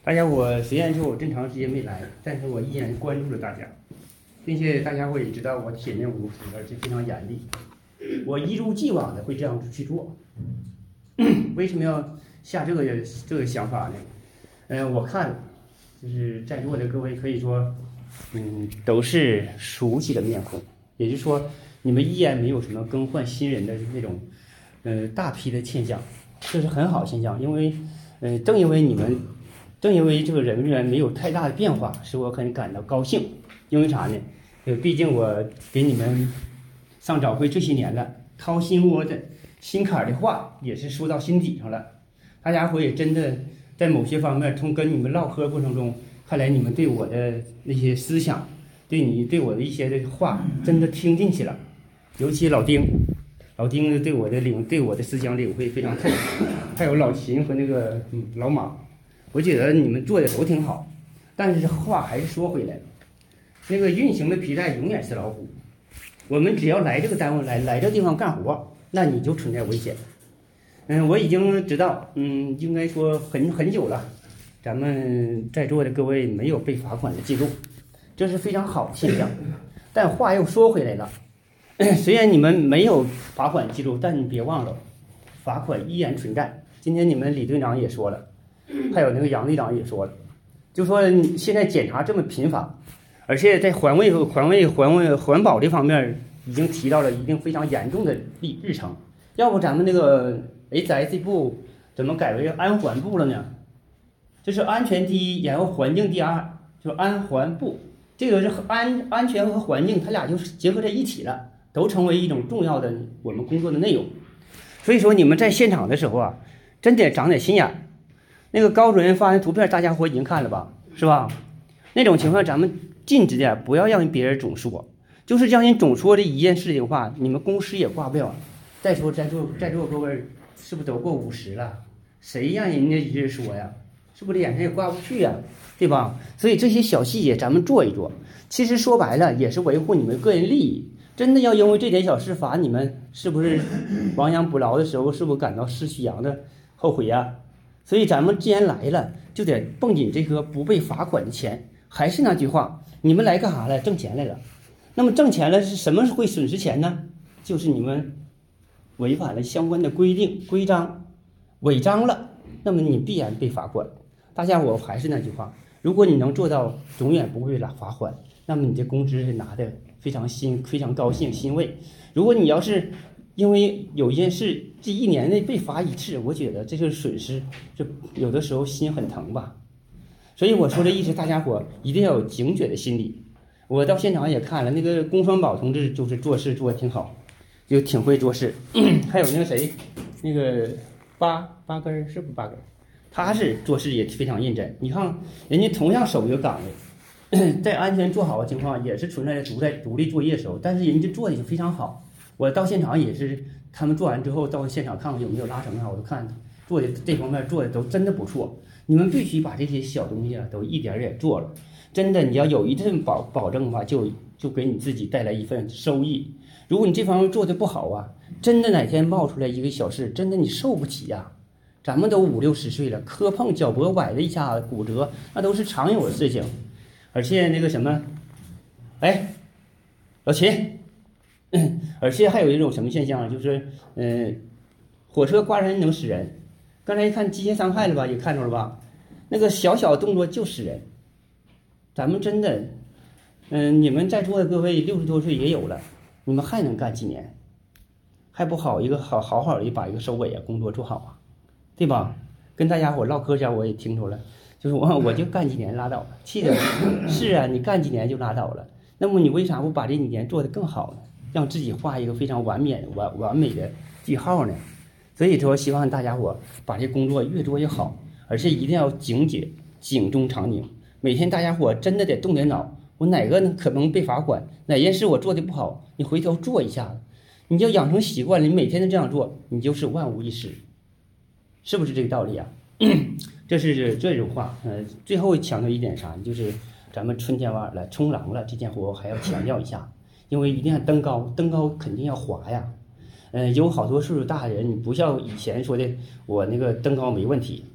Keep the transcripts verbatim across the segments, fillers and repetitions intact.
大家我虽然说我这么长时间没来，但是我依然关注了大家，并且大家伙也知道我铁面无私，而且非常严厉。我一如既往的会这样去做。为什么要下这个这个想法呢？嗯、呃，我看就是在座的各位可以说，嗯，都是熟悉的面孔，也就是说你们依然没有什么更换新人的那种，呃，大批的现象，这是很好的现象，因为，呃，正因为你们。正因为这个人员没有太大的变化，使我很感到高兴。因为啥呢？呃，毕竟我给你们上早会这些年了，掏心窝的、心坎的话也是说到心底上了。大家伙也真的在某些方面，从跟你们唠嗑过程中，看来你们对我的那些思想，对你对我的一些的话，真的听进去了。尤其老丁，老丁对我的领对我的思想领会非常透，还有老秦和那个嗯老马。我觉得你们做的都挺好，但是话还是说回来，那个运行的皮带永远是老虎。我们只要来这个单位来来这个地方干活，那你就存在危险。嗯，我已经知道，嗯，应该说很很久了，咱们在座的各位没有被罚款的记录，这是非常好的现象。但话又说回来了，虽然你们没有罚款记录，但你别忘了，罚款依然存在。今天你们李队长也说了。还有那个杨队长也说了，就说现在检查这么频繁，而且在环卫、环卫、环卫、环保这方面已经提到了一定非常严重的日日程。要不咱们那个 H S 部怎么改为安环部了呢？这是安全第一，然后环境第二，就是安环部。这个是安安全和环境，它俩就是结合在一起了，都成为一种重要的我们工作的内容。所以说你们在现场的时候啊，真得长点心眼。那个高主任发的图片，大家伙已经看了吧，是吧？那种情况咱们禁止点，不要让别人总说，就是让人总说这一件事情的话，你们公司也挂不了。再说在座在座各位是不是都过五十了？谁让人家一直说呀？是不是脸上也挂不去呀？对吧？所以这些小细节咱们做一做，其实说白了也是维护你们个人利益。真的要因为这点小事罚你们，是不是亡羊补牢的时候，是不是感到失去羊的后悔呀？所以咱们既然来了，就得绷紧这颗不被罚款的钱。还是那句话，你们来干啥来？挣钱来了。那么挣钱了是什么会损失钱呢？就是你们违反了相关的规定规章，违章了，那么你必然被罚款。大家伙还是那句话，如果你能做到永远不会拿罚款，那么你这工资是拿的非常欣非常高兴欣慰。如果你要是因为有一件事，这一年内被罚一次，我觉得这就是损失，就有的时候心很疼吧。所以我说的意思，大家伙一定要有警觉的心理。我到现场也看了，那个龚双宝同志就是做事做得挺好，就挺会做事。还有那个谁，那个八八根是不是八根？他是做事也非常认真。你看，人家同样守一个岗位，在安全做好的情况，也是存在独在独立作业的时候，但是人家做的就非常好。我到现场也是，他们做完之后到现场看看有没有拉绳啊，我都看做的这方面做的都真的不错。你们必须把这些小东西啊都一点点做了，真的你要有一份保保证的话，就就给你自己带来一份收益。如果你这方面做的不好啊，真的哪天冒出来一个小事，真的你受不起呀、啊。咱们都五六十岁了，磕碰脚脖崴了一下骨折，那都是常有的事情。而且那个什么，哎，老秦。而且还有一种什么现象，就是，嗯、呃，火车挂人能死人。刚才一看机械伤害了吧，也看着了吧，那个小小动作就死人。咱们真的，嗯、呃，你们在座的各位六十多岁也有了，你们还能干几年？还不好一个好好好的把一个收尾啊，工作做好啊，对吧？跟大家伙唠嗑前我也听出来，就是我我就干几年拉倒了，气的是啊，你干几年就拉倒了，那么你为啥不把这几年做得更好呢？让自己画一个非常完美、完完美的句号呢？所以说，希望大家伙把这工作越做越好，而且一定要警觉、警钟长鸣。每天大家伙真的得动点脑，我哪个可能被罚款，哪件事我做的不好，你回头做一下子，你就养成习惯了，你每天都这样做，你就是万无一失，是不是这个道理啊？这是这种话。呃，最后强调一点啥，就是咱们春天晚了冲浪了这件活，我还要强调一下。因为一定要登高，登高肯定要滑呀。嗯、呃，有好多岁数大的人，你不像以前说的我那个登高没问题，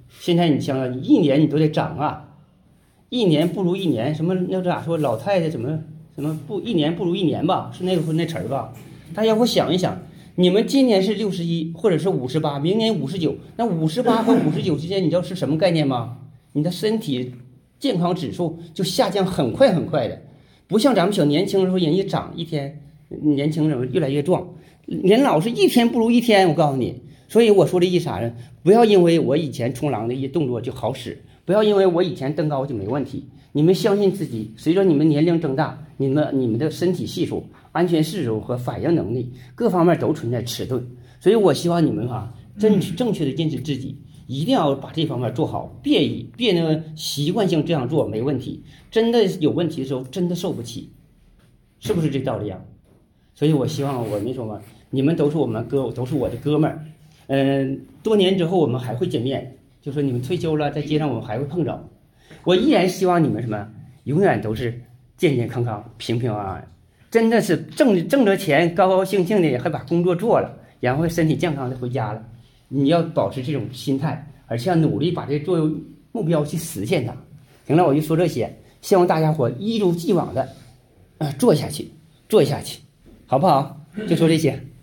现在你想想，你一年你都得长啊，一年不如一年。什么那咋说？老太太怎么什么不一年不如一年吧？是那个那词儿吧？大家伙想一想，你们今年是六十一，或者是五十八，明年五十九，那五十八和五十九之间，你知道是什么概念吗？你的身体健康指数就下降很快很快的，不像咱们小年轻的时候，人一长一天，年轻人越来越壮，年老是一天不如一天。我告诉你，所以我说的意思啥呢？不要因为我以前冲浪的一些动作就好使，不要因为我以前登高就没问题。你们相信自己，随着你们年龄增大，你们你们的身体系数、安全系数和反应能力各方面都存在迟钝。所以我希望你们哈、啊，正正确的认识自己。一定要把这方面做好，别以别那个习惯性这样做没问题，真的有问题的时候真的受不起，是不是这道理啊？所以我希望我那什么，你们都是我们哥，都是我的哥们儿，嗯、呃，多年之后我们还会见面，就说你们退休了，在街上我们还会碰着，我依然希望你们什么，永远都是健健康康、平平安安，真的是挣挣着钱，高高兴兴的，还把工作做了，然后身体健康的回家了。你要保持这种心态，而且要努力把这作为目标去实现它。行了，我就说这些，希望大家伙一如既往的，呃，做下去，做下去，好不好？就说这些。